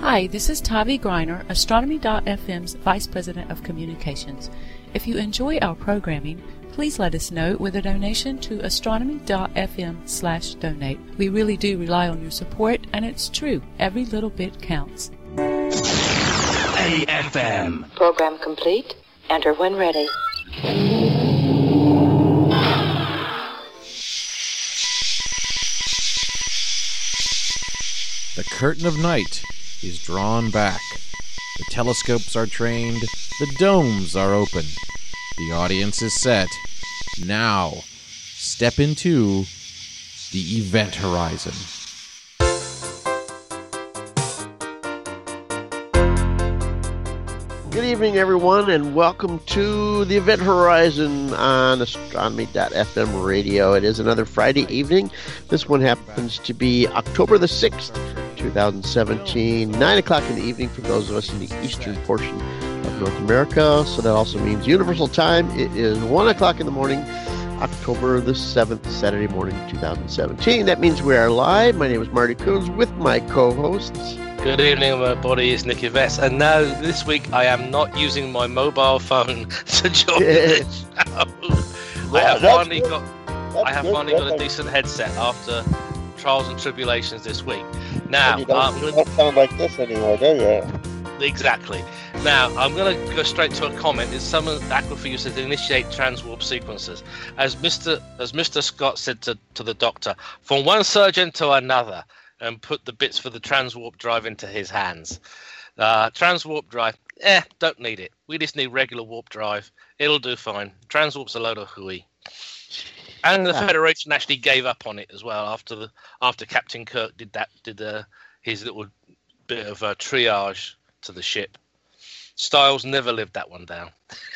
Hi, this is Tavi Greiner, Astronomy.fm's Vice President of Communications. If you enjoy our programming, please let us know with a donation to astronomy.fm/donate. We really do rely on your support, and it's true, every little bit counts. AFM. Program complete. Enter when ready. The curtain of night is drawn back. The telescopes are trained. The domes are open. The audience is set. Now, step into the event horizon. Good evening, everyone, and welcome to the Event Horizon on Astronomy.fm radio. It is another Friday evening. This one happens to be October the 6th, 2017, 9 o'clock in the evening for those of us in the eastern portion of North America. So that also means Universal Time. It is 1 o'clock in the morning, October the 7th, Saturday morning, 2017. That means we are live. My name is Marty Coons with my co-hosts. Good evening, everybody. It's Nicky Vess, and now this week I am not using my mobile phone to join the show. I have finally got a decent headset after trials and tribulations this week. Now, you don't sound like this anymore, do you? Exactly. Now, I'm going to go straight to a comment. It's some of Aquafor uses to initiate transwarp sequences. As Mr. Scott said to the doctor, from one surgeon to another, and put the bits for the transwarp drive into his hands. Transwarp drive, don't need it. We just need regular warp drive. It'll do fine. Transwarp's a load of hooey. And the Federation actually gave up on it as well after Captain Kirk did his little bit of triage to the ship. Styles never lived that one down.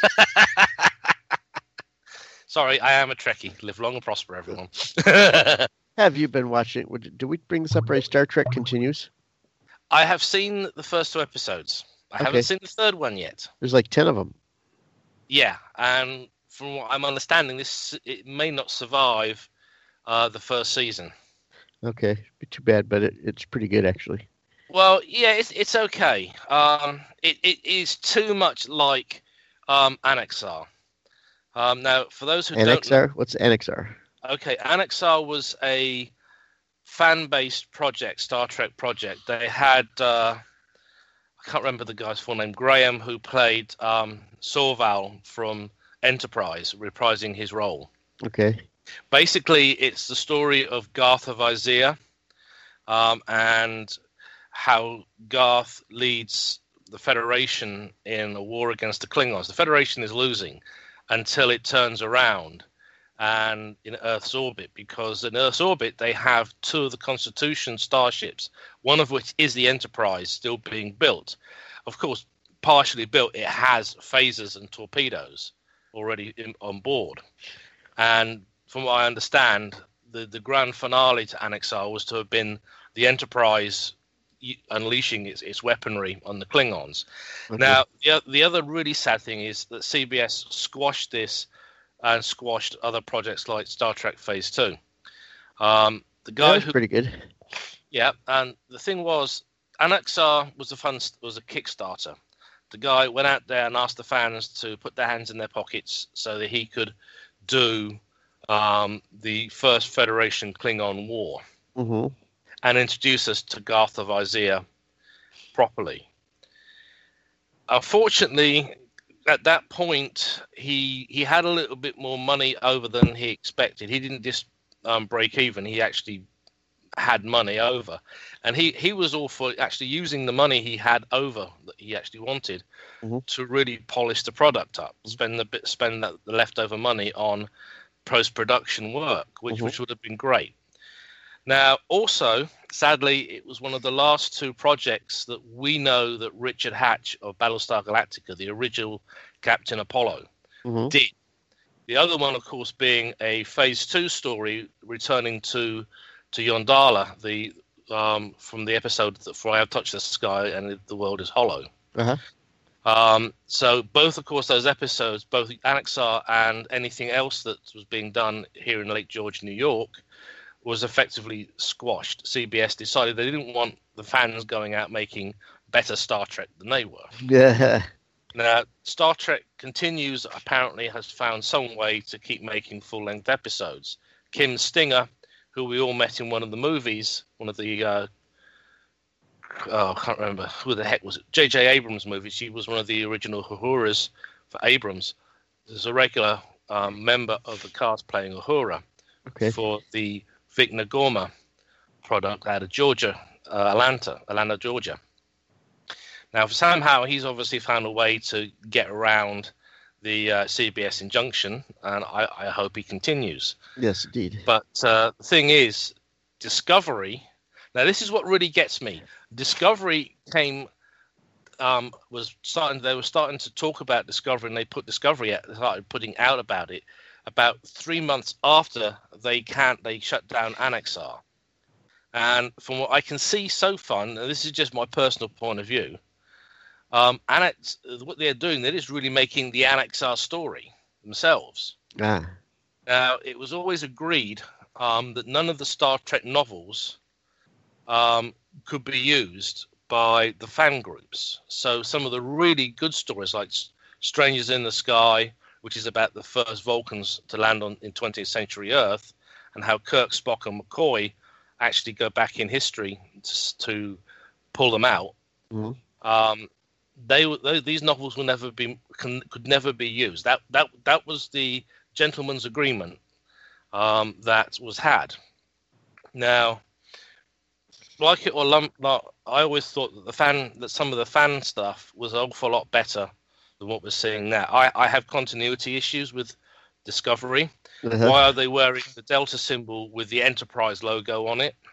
Sorry, I am a Trekkie. Live long and prosper, everyone. Have you been watching? Do we bring this up right? Star Trek Continues? I have seen the first 2 episodes. I haven't seen the third one yet. There's like 10 of them. Yeah, and from what I'm understanding, it may not survive the first season. Okay, too bad, but it's pretty good actually. Well, yeah, it's okay. It is too much like Anaxar. Now, for those who don't know, what's Anaxar? Okay, Anaxar was a fan-based project, Star Trek project. They had, I can't remember the guy's full name, Graham, who played Sorval from Enterprise, reprising his role. Okay. Basically, it's the story of Garth of Izea and how Garth leads the Federation in a war against the Klingons. The Federation is losing until it turns around and in Earth's orbit, because in Earth's orbit they have 2 of the Constitution starships, one of which is the Enterprise, still being built. Of course, partially built, it has phasers and torpedoes already on board. And from what I understand, the grand finale to Anaxar was to have been the Enterprise unleashing its weaponry on the Klingons. Okay. Now, the other really sad thing is that CBS squashed this and squashed other projects like Star Trek Phase 2. The guy pretty good. Yeah, and the thing was, Anaxar was a Kickstarter. The guy went out there and asked the fans to put their hands in their pockets so that he could do the first Federation Klingon War and introduce us to Garth of Izea properly. Unfortunately, at that point, he had a little bit more money over than he expected. He didn't just break even. He actually had money over. And he was all for actually using the money he had over that he actually wanted to really polish the product up, spend the leftover money on post-production work, which would have been great. Now, also, sadly, it was one of the last 2 projects that we know that Richard Hatch of Battlestar Galactica, the original Captain Apollo, did. The other one, of course, being a Phase 2 story returning to Yondala, from the episode For I Have Touched the Sky and The World is Hollow. So both, of course, those episodes, both Anaxar and anything else that was being done here in Lake George, New York, was effectively squashed. CBS decided they didn't want the fans going out making better Star Trek than they were. Yeah. Now, Star Trek continues, apparently has found some way to keep making full-length episodes. Kim Stinger, who we all met in one of the movies, one of the, I can't remember, who the heck was it? J.J. Abrams movie. She was one of the original Uhuras for Abrams. There's a regular member of the cast playing Uhura for the Vigna Gorma product out of Georgia, Atlanta, Georgia. Now, somehow he's obviously found a way to get around the CBS injunction, and I hope he continues. Yes, indeed. But the thing is, Discovery. Now, this is what really gets me. Discovery came. They were starting to talk about Discovery, and they put Discovery out, started putting out about it about 3 months after they shut down Annexar. And from what I can see so far, and this is just my personal point of view, what they're doing, they're just really making the Annexar story themselves. Now, it was always agreed that none of the Star Trek novels could be used by the fan groups. So some of the really good stories, like Strangers in the Sky, which is about the first Vulcans to land in 20th century Earth, and how Kirk, Spock, and McCoy actually go back in history to pull them out. Mm-hmm. These novels could never be used. That was the gentleman's agreement that was had. Now, like it or not, I always thought that some of the fan stuff was an awful lot better than what we're seeing now. I have continuity issues with Discovery. Uh-huh. Why are they wearing the Delta symbol with the Enterprise logo on it?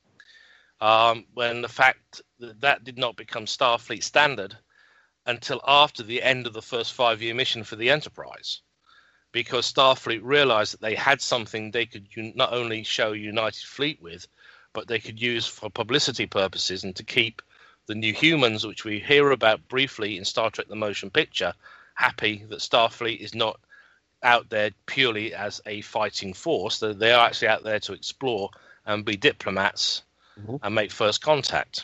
When the fact that did not become Starfleet standard until after the end of the first 5-year mission for the Enterprise, because Starfleet realized that they had something they could not only show United Fleet with, but they could use for publicity purposes and to keep the New Humans, which we hear about briefly in Star Trek The Motion Picture, happy that Starfleet is not out there purely as a fighting force. They are actually out there to explore and be diplomats and make first contact.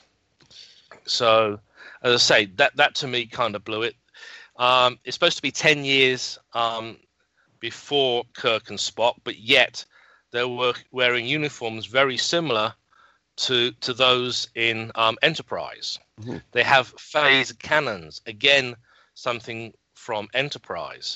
So, as I say, that to me kind of blew it. It's supposed to be 10 years before Kirk and Spock, but yet they were wearing uniforms very similar to those in Enterprise. Mm-hmm. They have phase cannons, again, something from Enterprise.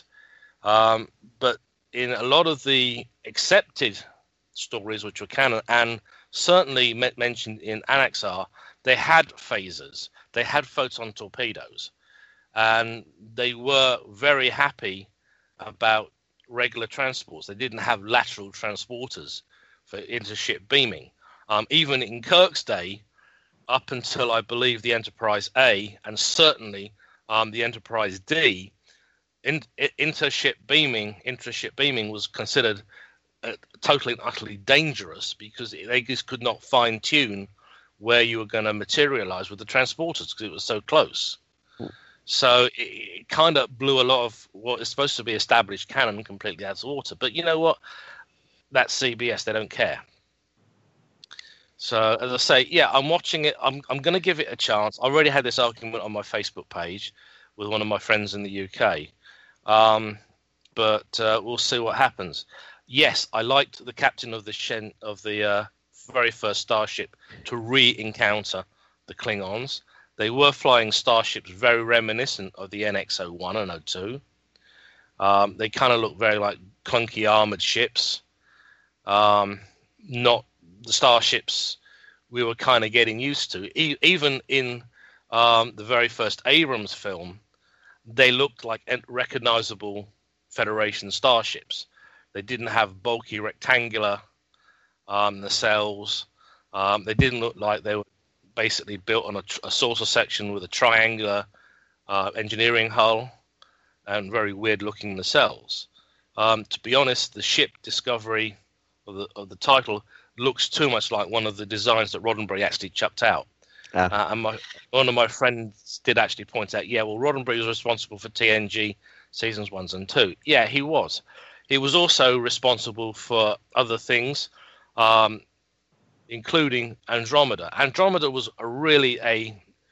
But in a lot of the accepted stories, which were canon, and certainly mentioned in Annexar, they had phasers. They had photon torpedoes, and they were very happy about regular transports. They didn't have lateral transporters for intership beaming. Even in Kirk's day, up until I believe the Enterprise A, and certainly the Enterprise D, intership beaming was considered totally and utterly dangerous, because they just could not fine tune where you were going to materialize with the transporters because it was so close. So it kind of blew a lot of what is supposed to be established canon completely out of water. But you know what? That's CBS. They don't care. So as I say, yeah, I'm watching it. I'm going to give it a chance. I already had this argument on my Facebook page with one of my friends in the UK. But we'll see what happens. Yes, I liked the captain of the very first starship to re-encounter the Klingons. They were flying starships very reminiscent of the NX-01 and 02. They kind of look very like clunky armored ships. Not the starships we were kind of getting used to. Even in the very first Abrams film, they looked like recognizable Federation starships. They didn't have bulky rectangular nacelles. They didn't look like they were basically built on a saucer section with a triangular engineering hull and very weird looking nacelles. To be honest, the ship Discovery of the title looks too much like one of the designs that Roddenberry actually chucked out. And one of my friends did actually point out, yeah, well, Roddenberry was responsible for TNG seasons 1 and 2. Yeah, he was. He was also responsible for other things, including Andromeda. Andromeda was really a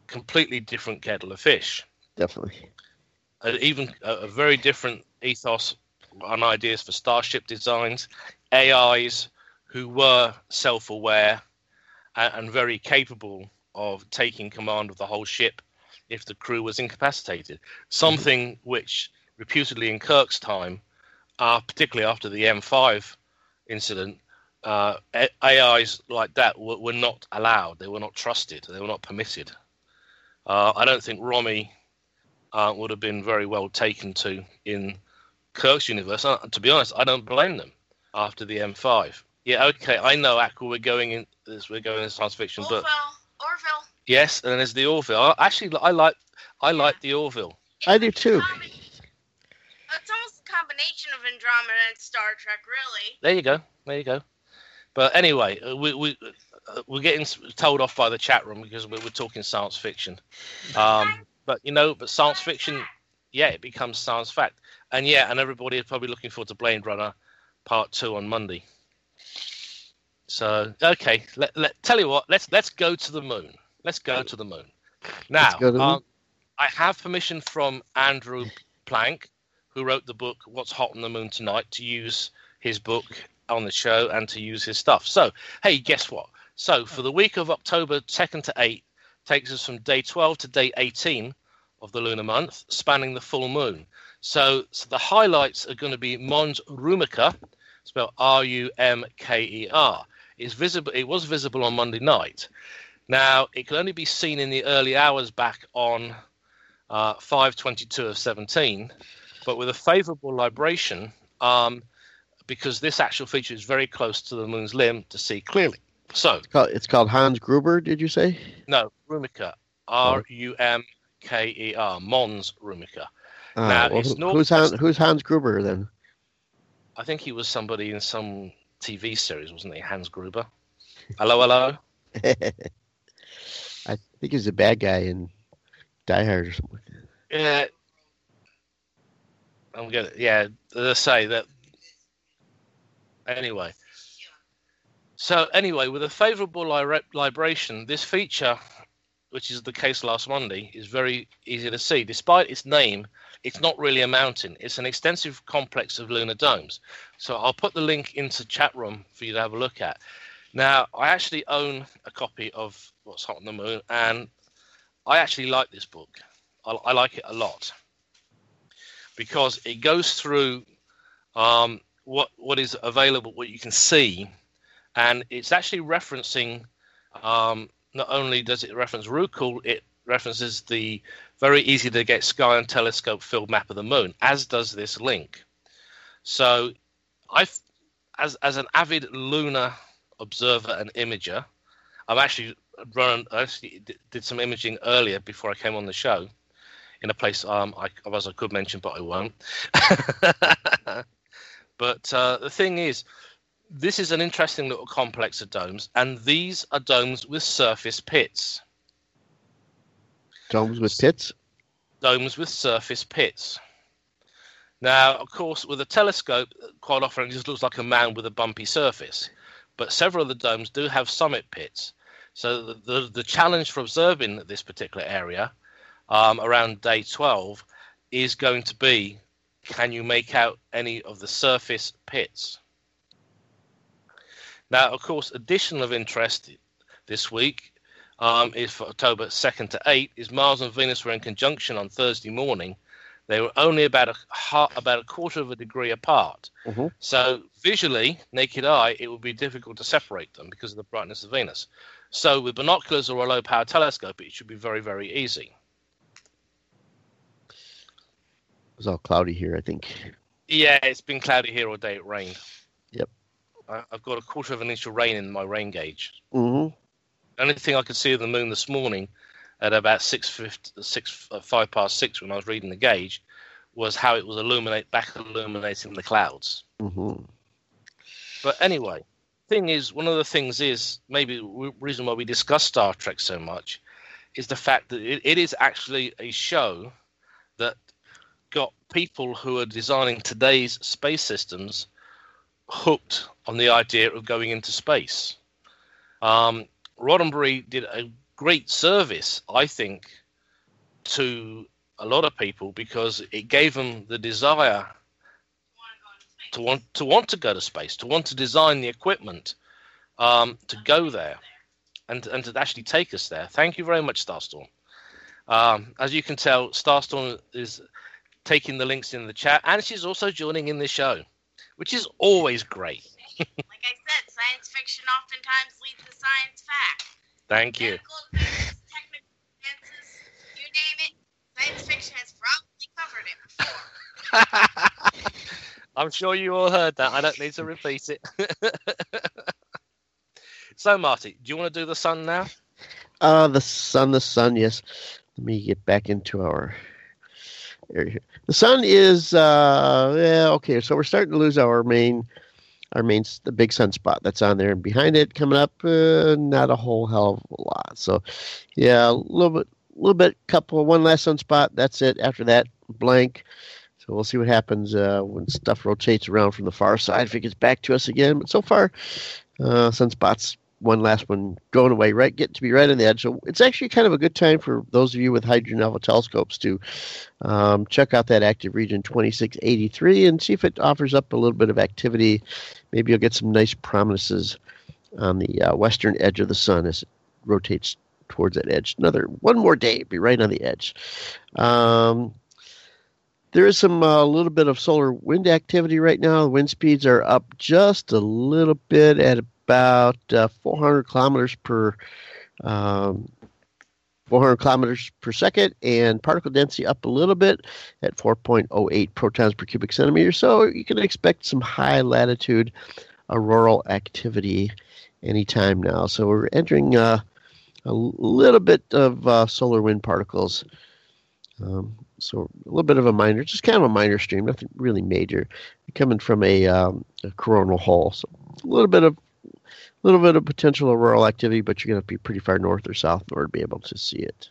completely different kettle of fish. Definitely. Even a very different ethos and ideas for starship designs, AIs who were self-aware and very capable of taking command of the whole ship if the crew was incapacitated. Something which, reputedly in Kirk's time, particularly after the M5 incident, AIs like that were not allowed. They were not trusted. They were not permitted. I don't think Romy would have been very well taken to in Kirk's universe. To be honest, I don't blame them after the M5. Yeah, okay, I know, Aqua, we're going in science fiction, but Orville. Yes, and there's the Orville. Actually, I like the Orville. I do too. It's almost a combination of Andromeda and Star Trek, really. There you go. But anyway, we're getting told off by the chat room because we're talking science fiction. But science fiction, it becomes science fact. And everybody is probably looking forward to Blade Runner Part 2 on Monday. So, okay, tell you what, let's go to the moon. Let's go to the moon. Now, I have permission from Andrew Plank, who wrote the book What's Hot on the Moon Tonight, to use his book on the show and to use his stuff. So, hey, guess what? So, for the week of October 2nd to 8th, takes us from day 12 to day 18 of the lunar month, spanning the full moon. So the highlights are going to be Mons Rumker, spelled Rumker. It was visible on Monday night. Now, it could only be seen in the early hours back on 5/22 of 17, but with a favorable libration, because this actual feature is very close to the moon's limb to see clearly. So it's called Hans Gruber, did you say? No, Rumker. Rumker. Mons Rumker. Now, who's Hans Gruber then? I think he was somebody in some TV series, wasn't he? Hans Gruber. Hello. I think he's a bad guy in Die Hard or something like that. Yeah. I'm gonna. Yeah, let's say that. Anyway. So anyway, with a favourable libration, this feature, which is the case last Monday, is very easy to see. Despite its name, it's not really a mountain. It's an extensive complex of lunar domes. So I'll put the link into chat room for you to have a look at. Now, I actually own a copy of What's Hot on the Moon, and I actually like this book. I like it a lot because it goes through what is available, what you can see, and it's actually referencing. Not only does it reference Rukul, it references the very easy to get sky and telescope filled map of the moon, as does this link. So, as an avid lunar observer and imager, I did some imaging earlier before I came on the show, in a place I could mention, but I won't. But the thing is, this is an interesting little complex of domes, and these are domes with surface pits. Domes with pits? Domes with surface pits. Now, of course, with a telescope, quite often it just looks like a mound with a bumpy surface. But several of the domes do have summit pits. So the challenge for observing this particular area around day 12 is going to be, can you make out any of the surface pits? Now, of course, additional of interest this week is for October 2nd to 8th, is Mars and Venus were in conjunction on Thursday morning. They were only about a quarter of a degree apart. Mm-hmm. So visually, naked eye, it would be difficult to separate them because of the brightness of Venus. So with binoculars or a low-power telescope, it should be very, very easy. It was all cloudy here, I think. Yeah, it's been cloudy here all day. It rained. Yep. I've got a quarter of an inch of rain in my rain gauge. Mm-hmm. The only thing I could see of the moon this morning at about 5 past 6 when I was reading the gauge was how it was illuminating the clouds. Mm-hmm. But anyway, one of the things is, maybe the reason why we discuss Star Trek so much is the fact that it is actually a show that got people who are designing today's space systems hooked on the idea of going into space. Roddenberry did a great service, I think, to a lot of people, because it gave them the desire to want to go to space, to want to design the equipment to go there and to actually take us there. Thank you very much, Starstorm. As you can tell, Starstorm is taking the links in the chat, and she's also joining in the show, which is always great. Like I said, science fiction oftentimes leads to science fact. Thank you. Medical advances, technical advances, you name it, science fiction has probably covered it before. I'm sure you all heard that. I don't need to repeat it. So, Marty, do you want to do the sun now? The sun, yes. Let me get back into our area here. The sun is, okay, so we're starting to lose the big sunspot that's on there, and behind it coming up, not a whole hell of a lot. So, yeah, a little bit, one last sunspot. That's it. After that, blank. So we'll see what happens when stuff rotates around from the far side, if it gets back to us again. But so far, sunspots, one last one going away, getting to be right on the edge. So it's actually kind of a good time for those of you with Hydrogen Alpha telescopes to check out that active region 2683 and see if it offers up a little bit of activity. Maybe you'll get some nice prominences on the western edge of the sun as it rotates towards that edge. One more day, be right on the edge. There is some little bit of solar wind activity right now. The wind speeds are up just a little bit at about 400 kilometers per 400 kilometers per second, and particle density up a little bit at 4.08 protons per cubic centimeter. So you can expect some high latitude auroral activity anytime now. So we're entering a little bit of solar wind particles. So a little bit of a minor, just kind of a minor stream, nothing really major, coming from a coronal hole. So a little bit of potential auroral activity, but you're going to have to be pretty far north or south in order to be able to see it.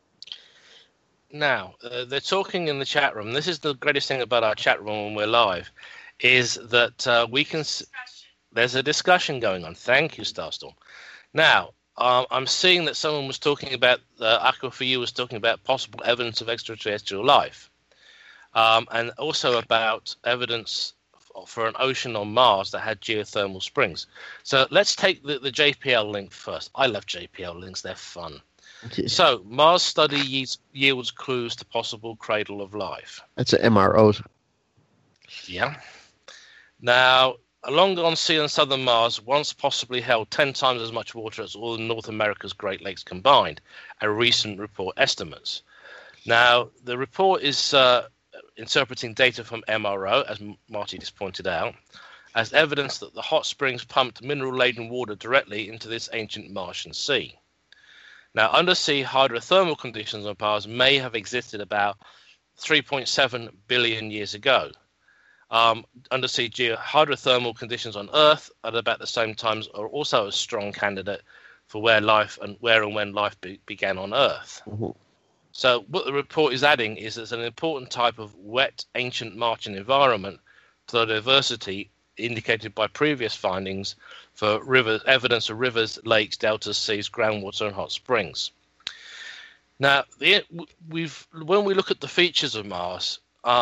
Now, they're talking in the chat room. This is the greatest thing about our chat room when we're live, is that we can. There's a discussion going on. Thank you, Starstorm. Now, I'm seeing that someone was talking about, Aqua4U was talking about possible evidence of extraterrestrial life, and also about evidence for an ocean on Mars that had geothermal springs. So let's take the JPL link first. I love JPL links. They're fun. Okay. So Mars study yields clues to possible cradle of life. That's an MRO. Yeah. Now, a long-gone sea on southern Mars once possibly held 10 times as much water as all of North America's Great Lakes combined, a recent report estimates. Now, the report is interpreting data from MRO, as Marty just pointed out, as evidence that the hot springs pumped mineral-laden water directly into this ancient Martian sea. Now, undersea hydrothermal conditions on Mars may have existed about 3.7 billion years ago. Undersea hydrothermal conditions on Earth at about the same times are also a strong candidate for where and when life began on Earth. Mm-hmm. So what the report is adding is there's an important type of wet ancient Martian environment to the diversity indicated by previous findings for evidence of rivers, lakes, deltas, seas, groundwater, and hot springs. Now, when we look at the features of Mars,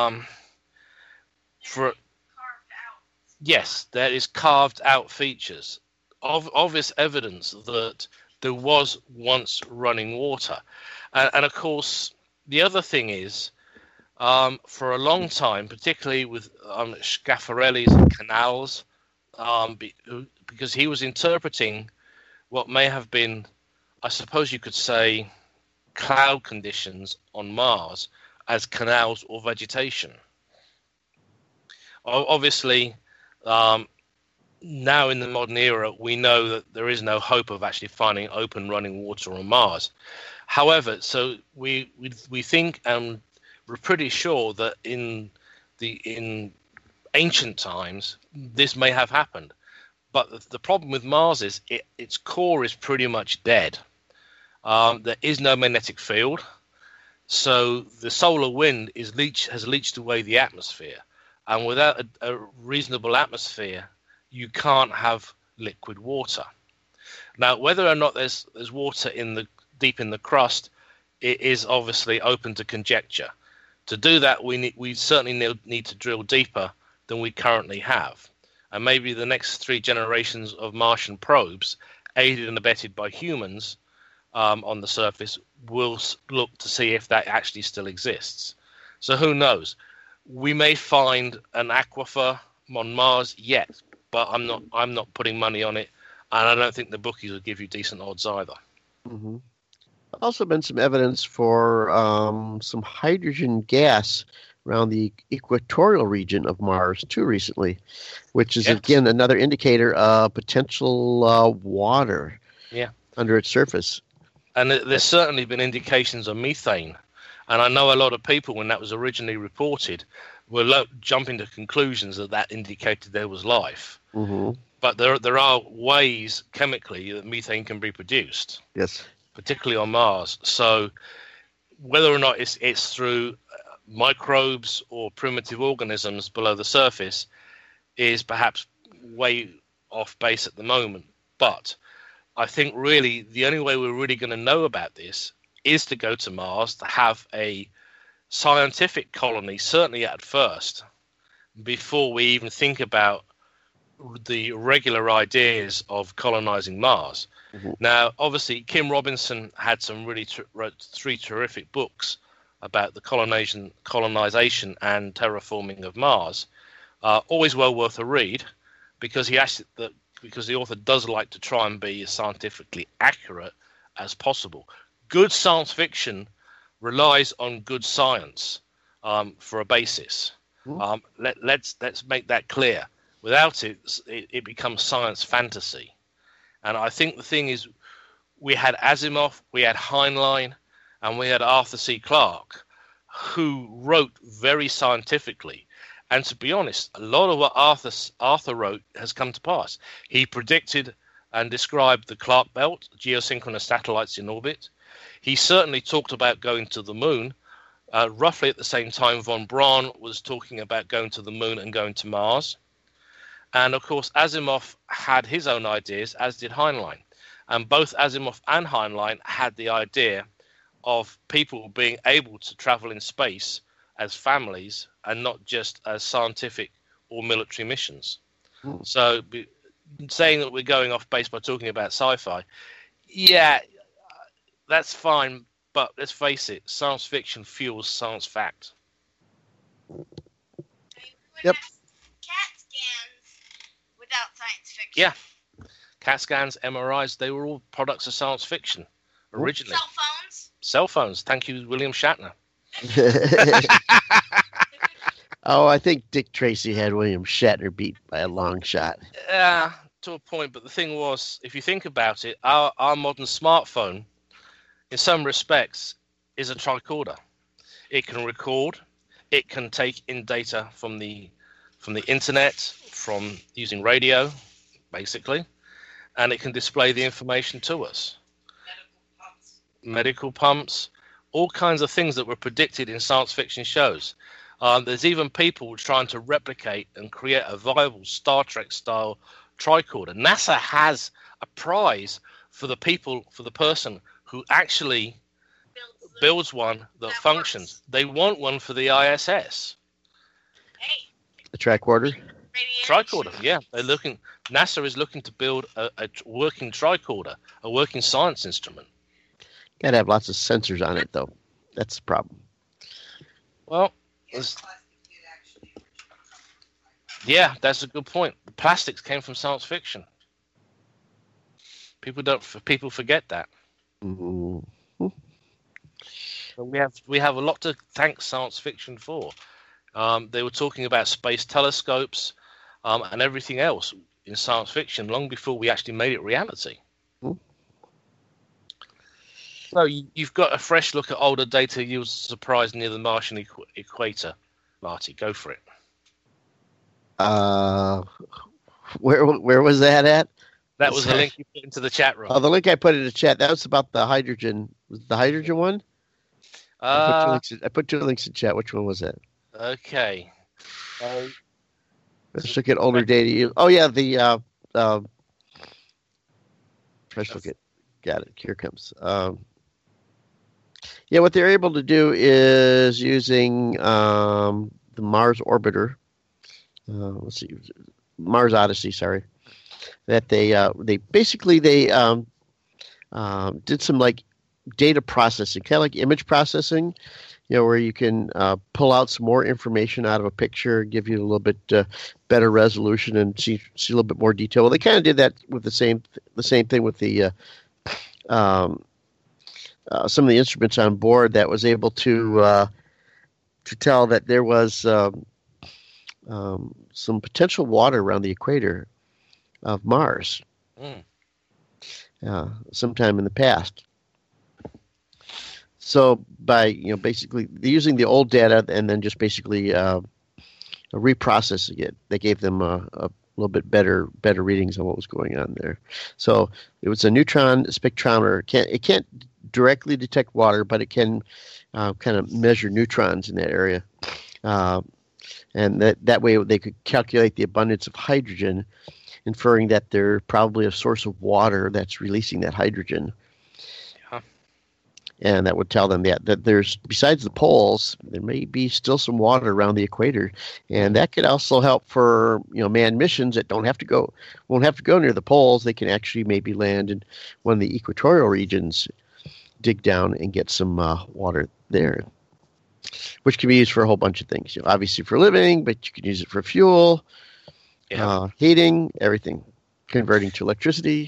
yes, there is carved out features of obvious evidence that there was once running water. And of course, the other thing is, for a long time, particularly with Schiaparelli's canals, because he was interpreting what may have been, I suppose you could say, cloud conditions on Mars as canals or vegetation. Obviously, now in the modern era, we know that there is no hope of actually finding open running water on Mars. However, so we think, and we're pretty sure that in ancient times this may have happened. But the problem with Mars is its core is pretty much dead. There is no magnetic field, so the solar wind has leached away the atmosphere. And without a reasonable atmosphere, you can't have liquid water. Now, whether or not there's water in the deep in the crust, it is obviously open to conjecture. To do that, we certainly need to drill deeper than we currently have. And maybe the next 3 generations of Martian probes, aided and abetted by humans on the surface, will look to see if that actually still exists. So who knows? We may find an aquifer on Mars yet, but I'm not putting money on it, and I don't think the bookies will give you decent odds either. Mm-hmm. Also been some evidence for some hydrogen gas around the equatorial region of Mars too recently, which is again another indicator of potential water under its surface. And there's certainly been indications of methane. And I know a lot of people, when that was originally reported, were jumping to conclusions that indicated there was life. Mm-hmm. But there are ways chemically that methane can be produced. Yes. Particularly on Mars. So whether or not it's through microbes or primitive organisms below the surface is perhaps way off base at the moment. But I think really the only way we're really going to know about this is to go to Mars, to have a scientific colony, certainly at first, before we even think about the regular ideas of colonizing Mars. Mm-hmm. Now, obviously, Kim Robinson had some really wrote 3 terrific books about the colonization and terraforming of Mars. Always well worth a read, because because the author does like to try and be as scientifically accurate as possible. Good science fiction relies on good science for a basis. Mm-hmm. Let's make that clear. Without it becomes science fantasy. And I think the thing is, we had Asimov, we had Heinlein, and we had Arthur C. Clarke, who wrote very scientifically. And to be honest, a lot of what Arthur wrote has come to pass. He predicted and described the Clark Belt, geosynchronous satellites in orbit. He certainly talked about going to the moon. Roughly at the same time, von Braun was talking about going to the moon and going to Mars. And of course, Asimov had his own ideas, as did Heinlein. And both Asimov and Heinlein had the idea of people being able to travel in space as families and not just as scientific or military missions. So saying that we're going off base by talking about sci-fi, that's fine. But let's face it, science fiction fuels science fact. Yep. CAT scans without science fiction. Yeah. CAT scans, MRIs, they were all products of science fiction originally. Cell phones. Cell phones. Thank you, William Shatner. Oh, I think Dick Tracy had William Shatner beat by a long shot. To a point. But the thing was, if you think about it, our modern smartphone, in some respects, is a tricorder. It can record. It can take in data from the internet, from using radio, basically, and it can display the information to us. Medical pumps, all kinds of things that were predicted in science fiction shows. There's even people trying to replicate and create a viable Star Trek style tricorder. NASA has a prize for the person who actually builds one that functions. Works. They want one for the ISS. Hey. The tricorder? Tricorder, yeah. NASA is looking to build a working tricorder, a working science instrument. Gotta have lots of sensors on it, though. That's the problem. Well, yeah, that's a good point. The plastics came from science fiction. People forget that. Mm-hmm. So we have a lot to thank science fiction for. They were talking about space telescopes and everything else in science fiction long before we actually made it reality. Mm-hmm. So you've got a fresh look at older data you were surprised near the Martian equator. Marty, go for it. Where was that at? That was the link you put into the chat room. Oh, the link I put in the chat. That was about the hydrogen. Was it the hydrogen one? I put 2 links in chat. Which one was that? Okay. Let's look at older data. Oh yeah, the let's look at. Got it. Here it comes. Yeah, what they're able to do is using the Mars orbiter. Let's see, Mars Odyssey. Sorry, that they basically did some like data processing, kind of like image processing. Where you can pull out some more information out of a picture, give you a little bit better resolution, and see a little bit more detail. Well, they kind of did that with the same thing with the some of the instruments on board that was able to tell that there was some potential water around the equator of Mars sometime in the past. So by basically using the old data and then just basically reprocessing it, they gave them a little bit better readings on what was going on there. So it was a neutron spectrometer. It can't directly detect water, but it can kind of measure neutrons in that area, and that way they could calculate the abundance of hydrogen, inferring that they're probably a source of water that's releasing that hydrogen. And that would tell them that there's, besides the poles, there may be still some water around the equator, and that could also help for manned missions that won't have to go near the poles. They can actually maybe land in one of the equatorial regions, dig down and get some water there, which can be used for a whole bunch of things. Obviously for living, but you can use it for fuel, heating, everything, converting to electricity.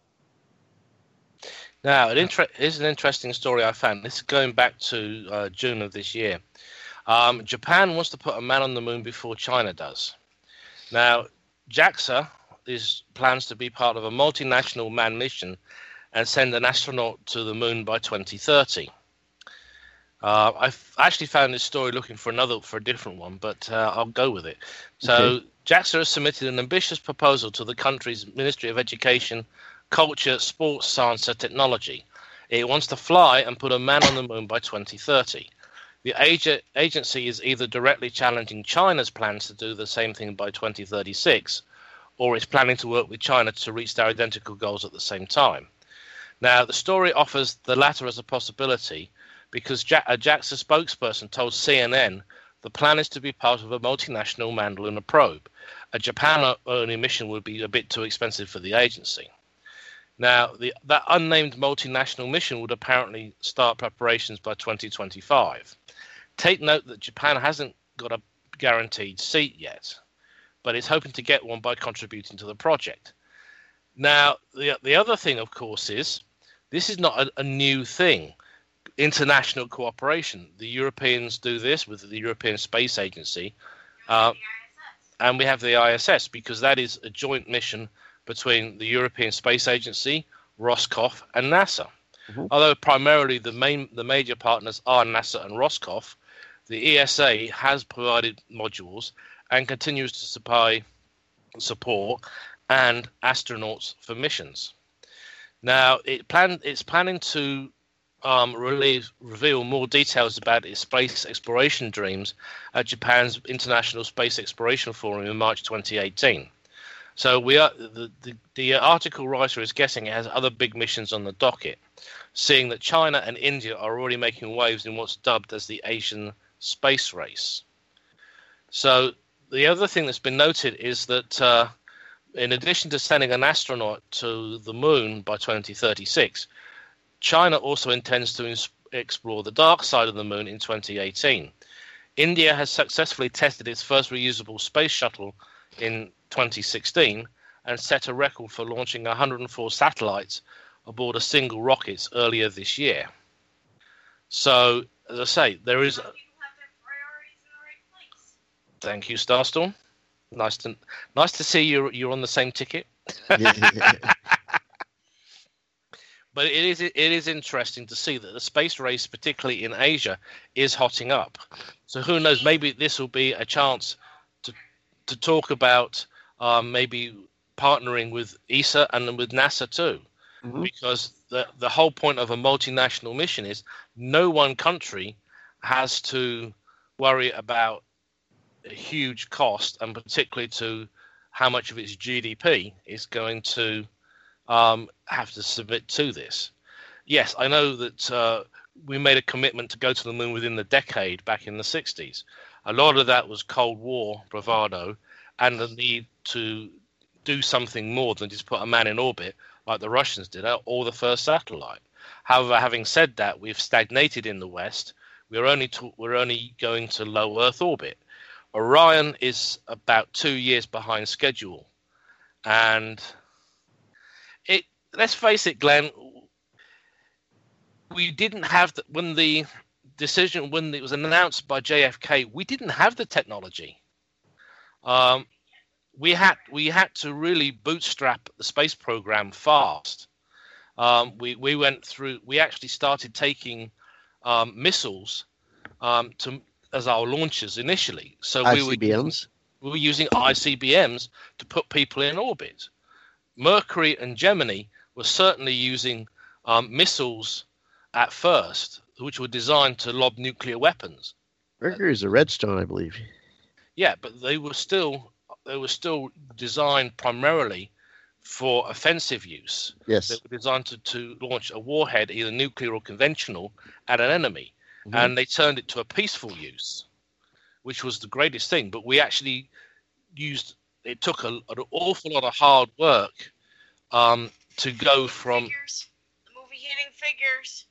Now, here's an interesting story I found. This is going back to June of this year. Japan wants to put a man on the moon before China does. Now, JAXA plans to be part of a multinational manned mission and send an astronaut to the moon by 2030. I've actually found this story looking for a different one, but I'll go with it. So, okay. JAXA has submitted an ambitious proposal to the country's Ministry of Education, Culture, Sports, Science and Technology. It wants to fly and put a man on the moon by 2030. The agency is either directly challenging China's plans to do the same thing by 2036, or it's planning to work with China to reach their identical goals at the same time. Now, the story offers the latter as a possibility because a JAXA spokesperson told CNN the plan is to be part of a multinational manned lunar probe. A Japan-only mission would be a bit too expensive for the agency. Now, that unnamed multinational mission would apparently start preparations by 2025. Take note that Japan hasn't got a guaranteed seat yet, but it's hoping to get one by contributing to the project. Now, the other thing, of course, is this is not a new thing. International cooperation. The Europeans do this with the European Space Agency, and we have the ISS because that is a joint mission between the European Space Agency, Roscoff, and NASA. Mm-hmm. Although primarily the major partners are NASA and Roscoff, the ESA has provided modules and continues to supply support and astronauts for missions. Now, it's planning to reveal more details about its space exploration dreams at Japan's International Space Exploration Forum in March 2018. So the article writer is guessing it has other big missions on the docket, seeing that China and India are already making waves in what's dubbed as the Asian space race. So the other thing that's been noted is that in addition to sending an astronaut to the moon by 2036, China also intends to explore the dark side of the moon in 2018. India has successfully tested its first reusable space shuttle in 2016 and set a record for launching 104 satellites aboard a single rocket earlier this year. So, as I say, there is... Thank you, Starstorm. Nice to see you're on the same ticket. But it is interesting to see that the space race, particularly in Asia, is hotting up. So who knows? Maybe this will be a chance to talk about maybe partnering with ESA and with NASA too, mm-hmm. because the whole point of a multinational mission is no one country has to worry about a huge cost, and particularly to how much of its GDP is going to have to submit to this. Yes, I know that we made a commitment to go to the moon within the decade back in the 60s. A lot of that was Cold War bravado and the need to do something more than just put a man in orbit like the Russians did, or the first satellite. However, having said that, we've stagnated in the West. We're only going to low Earth orbit. Orion is about 2 years behind schedule. And let's face it, Glenn, we didn't have when it was announced by JFK, we didn't have the technology. We had to really bootstrap the space program fast. We actually started taking missiles as our launchers initially. So ICBMs? We were using ICBMs to put people in orbit. Mercury and Gemini were certainly using missiles at first, which were designed to lob nuclear weapons. Mercury is a Redstone, I believe. Yeah, but they were still designed primarily for offensive use. Yes. They were designed to launch a warhead, either nuclear or conventional, at an enemy. Mm-hmm. And they turned it to a peaceful use, which was the greatest thing. But we actually it took an awful lot of hard work to go from... Figures. The movie Hidden Figures.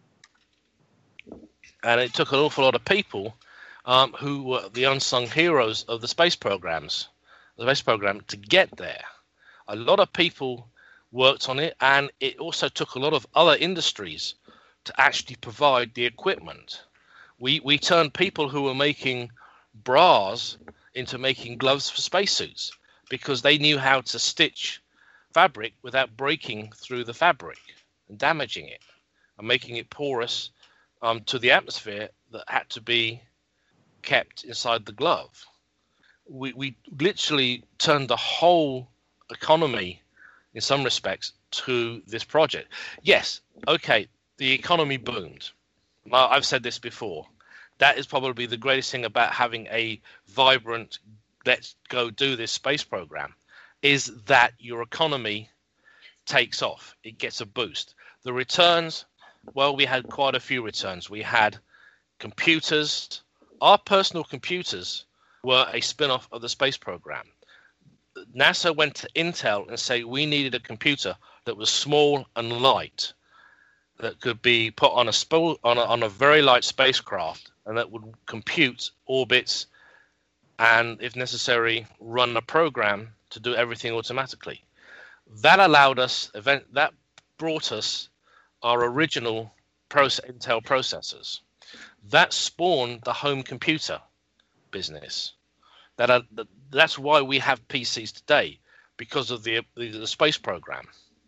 And it took an awful lot of people who were the unsung heroes of the space program to get there. A lot of people worked on it, and it also took a lot of other industries to actually provide the equipment. We turned people who were making bras into making gloves for spacesuits because they knew how to stitch fabric without breaking through the fabric and damaging it and making it porous to the atmosphere that had to be kept inside the glove. We literally turned the whole economy, in some respects, to this project. Yes, okay, the economy boomed. I've said this before. That is probably the greatest thing about having a vibrant, let's go do this space program, is that your economy takes off. It gets a boost. The returns, well, we had quite a few returns. We had computers. Our personal computers were a spin-off of the space program. NASA went to Intel and said we needed a computer that was small and light, that could be put on a very light spacecraft, and that would compute orbits and, if necessary, run a program to do everything automatically. That brought us our original Intel processors. That spawned the home computer business. That's why we have PCs today, because of the space program.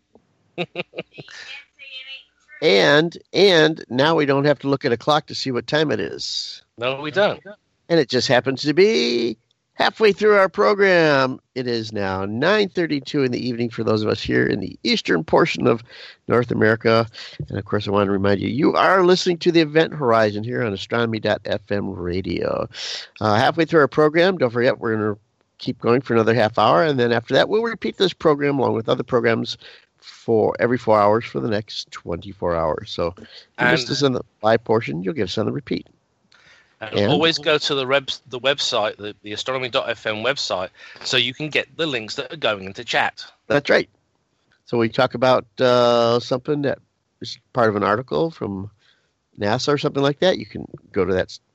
And now we don't have to look at a clock to see what time it is. No, we don't. And it just happens to be halfway through our program. It is now 9:32 in the evening for those of us here in the eastern portion of North America. And, of course, I want to remind you, you are listening to the Event Horizon here on Astronomy.fm radio. Halfway through our program, don't forget we're going to keep going for another half hour. And then after that, we'll repeat this program along with other programs for every 4 hours for the next 24 hours. So if you missed us in the live portion, you'll get us on the repeat. And always go to the website, the astronomy.fm website, so you can get the links that are going into chat. That's right. So we talk about something that is part of an article from NASA or something like that. You can go to that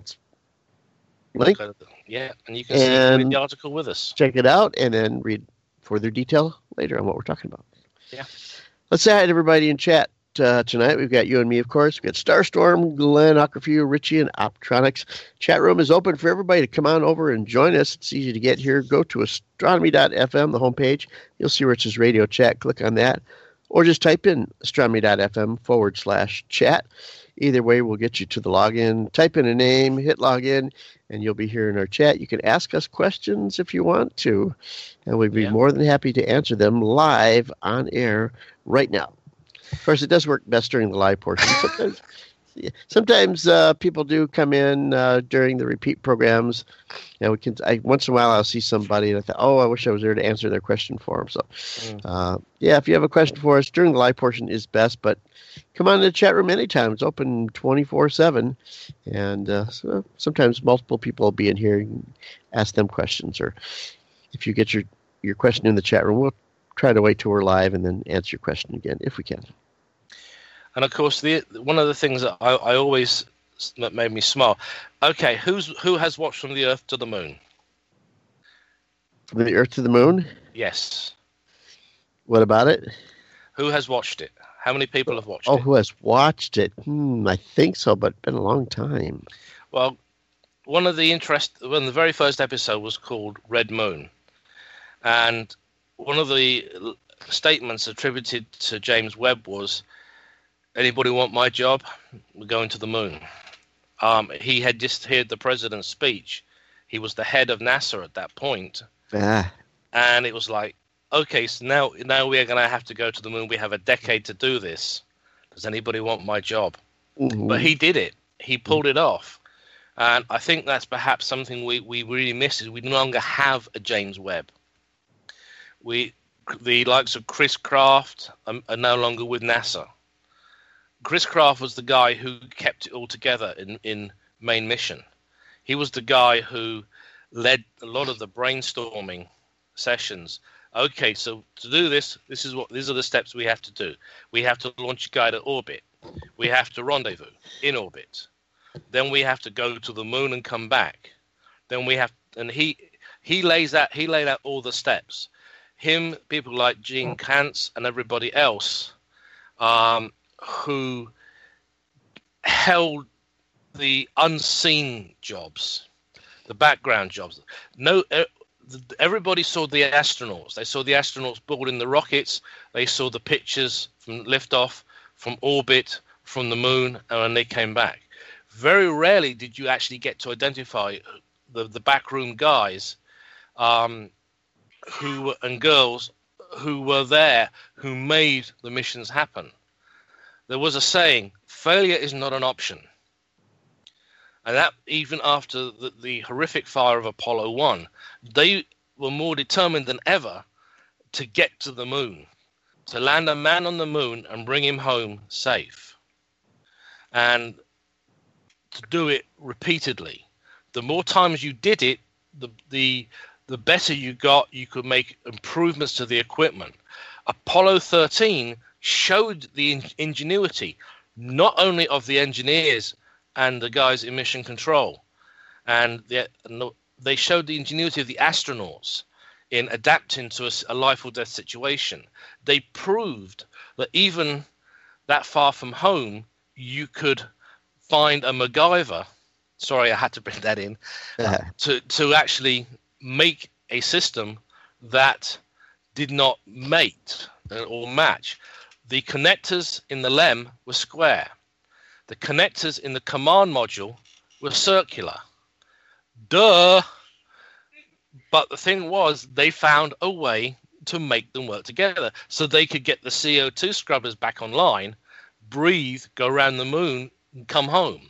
link. Yeah, and you can read the article with us. Check it out and then read further detail later on what we're talking about. Yeah. Let's say hi to everybody in chat. Tonight we've got you and me, of course. We've got Starstorm, Glenn, Aquafew, Richie, and Optronics. Chat room is open for everybody to come on over and join us. It's easy to get here. Go to astronomy.fm, the homepage. You'll see Rich's radio chat. Click on that. Or just type in astronomy.fm/chat. Either way will get you to the login. Type in a name, hit login, and you'll be here in our chat. You can ask us questions if you want to, and we'd be more than happy to answer them live on air right now. Of course, it does work best during the live portion. Sometimes sometimes people do come in during the repeat programs, and once in a while I'll see somebody and I thought, oh, I wish I was there to answer their question for them. So, if you have a question for us during the live portion is best, but come on to the chat room anytime. It's open 24/7, and so sometimes multiple people will be in here and ask them questions, or if you get your question in the chat room, we'll try to wait till we're live and then answer your question again if we can. And of course, one of the things that I always that made me smile. Okay, who has watched From the Earth to the Moon? From the Earth to the Moon? Yes. What about it? Who has watched it? How many people have watched it? Oh, who has watched it? I think so, but it's been a long time. Well, one of the very first episode was called Red Moon, and one of the statements attributed to James Webb was, "Anybody want my job? We're going to the moon." He had just heard the president's speech. He was the head of NASA at that point. And it was like, okay, so now we are going to have to go to the moon. We have a decade to do this. Does anybody want my job? Mm-hmm. But he did it. He pulled it off. And I think that's perhaps something we really miss is we no longer have a James Webb. The likes of Chris Kraft are no longer with NASA. Chris Kraft was the guy who kept it all together in main mission. He was the guy who led a lot of the brainstorming sessions. Okay, so to do this, these are the steps we have to do. We have to launch a guy to orbit. We have to rendezvous in orbit. Then we have to go to the moon and come back. Then we have, and he laid out all the steps. People like Gene Kantz and everybody else, who held the unseen jobs, the background jobs. Everybody saw the astronauts. They saw the astronauts boarding the rockets. They saw the pictures from liftoff, from orbit, from the moon, and when they came back. Very rarely did you actually get to identify the backroom guys and girls who were there, who made the missions happen. There was a saying, failure is not an option. And that even after the horrific fire of Apollo 1, they were more determined than ever to get to the moon, to land a man on the moon and bring him home safe. And to do it repeatedly. The more times you did it, the better you got. You could make improvements to the equipment. Apollo 13 showed the ingenuity, not only of the engineers and the guys in mission control, and they showed the ingenuity of the astronauts in adapting to a life or death situation. They proved that even that far from home, you could find a MacGyver. Sorry, I had to bring that in. To actually make a system that did not mate or match. The connectors in the LEM were square. The connectors in the command module were circular. Duh! But the thing was, they found a way to make them work together so they could get the CO2 scrubbers back online, breathe, go around the moon, and come home.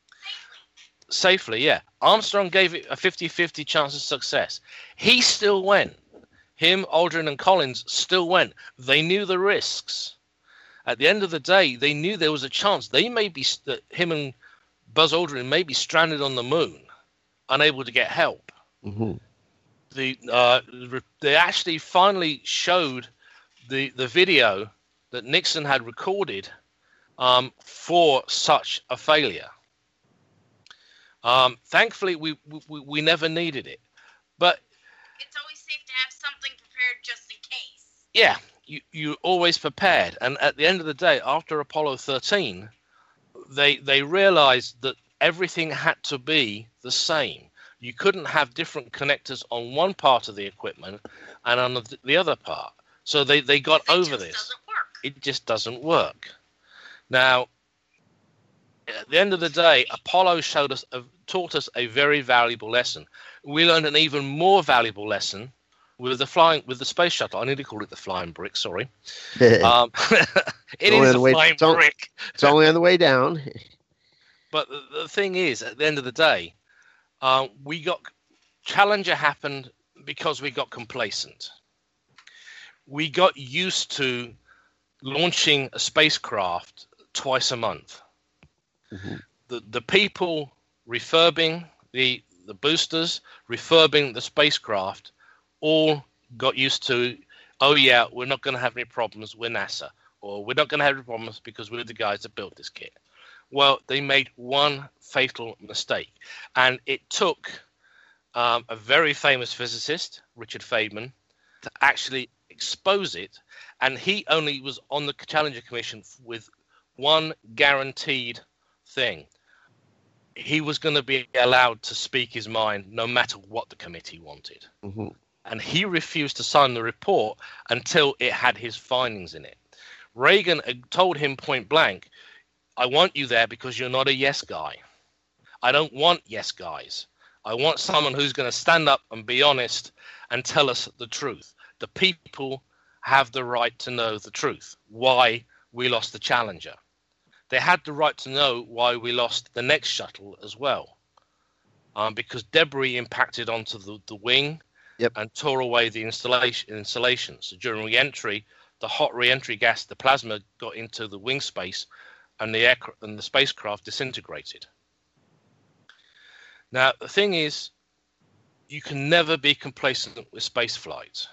Safely, yeah. Armstrong gave it a 50-50 chance of success. He still went. Him, Aldrin, and Collins still went. They knew the risks. At the end of the day, they knew there was a chance. Him and Buzz Aldrin may be stranded on the moon, unable to get help. Mm-hmm. They actually finally showed the video that Nixon had recorded for such a failure. Thankfully, we never needed it, but it's always safe to have something prepared just in case. Yeah, you always prepared. And at the end of the day, after Apollo 13, they realized that everything had to be the same. You couldn't have different connectors on one part of the equipment and on the other part. So they got over this. It just doesn't work. Now, at the end of the day, Apollo taught us a very valuable lesson. We learned an even more valuable lesson with the space shuttle. I need to call it the flying brick. Sorry, it is a flying brick. It's only on the way down. But the thing is, at the end of the day, Challenger happened because we got complacent. We got used to launching a spacecraft twice a month. Mm-hmm. The people refurbing the boosters, refurbing the spacecraft, all got used to, oh yeah, we're not going to have any problems, we're NASA. Or we're not going to have any problems because we're the guys that built this kit. Well, they made one fatal mistake. And it took a very famous physicist, Richard Feynman, to actually expose it. And he only was on the Challenger Commission with one guaranteed thing. He was going to be allowed to speak his mind no matter what the committee wanted. Mm-hmm. And he refused to sign the report until it had his findings in it. Reagan told him point blank, I want you there because you're not a yes guy. I don't want yes guys. I want someone who's going to stand up and be honest and tell us the truth. The people have the right to know the truth, why we lost the Challenger. They had the right to know why we lost the next shuttle as well, because debris impacted onto the wing and tore away the insulation. So during re-entry, the hot re-entry gas, the plasma, got into the wing space, and the spacecraft disintegrated. Now, the thing is, you can never be complacent with space flight.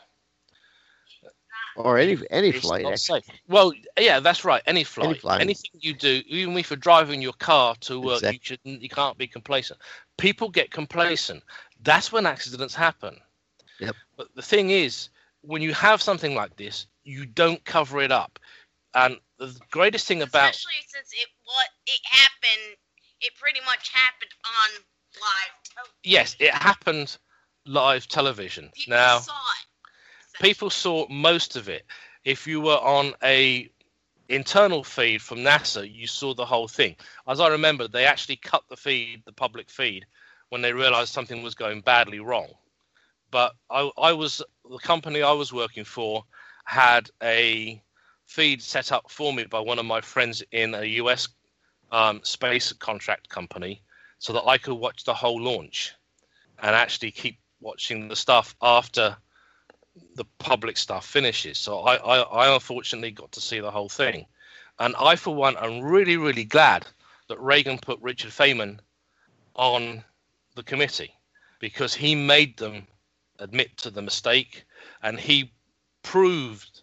Or any flight, actually. Well, yeah, that's right. Any flight. Anything you do, even if you're driving your car to work, exactly. You can't be complacent. People get complacent. That's when accidents happen. Yep. But the thing is, when you have something like this, you don't cover it up. And the greatest thing about... Especially since it happened, it pretty much happened on live television. Yes, it happened live television. People saw it. People saw most of it. If you were on a internal feed from NASA, you saw the whole thing. As I remember, they actually cut the public feed, when they realized something was going badly wrong. But the company I was working for had a feed set up for me by one of my friends in a US space contract company, so that I could watch the whole launch and actually keep watching the stuff after the public stuff finishes. So I unfortunately got to see the whole thing. And I, for one, am really, really glad that Reagan put Richard Feynman on the committee, because he made them admit to the mistake, and he proved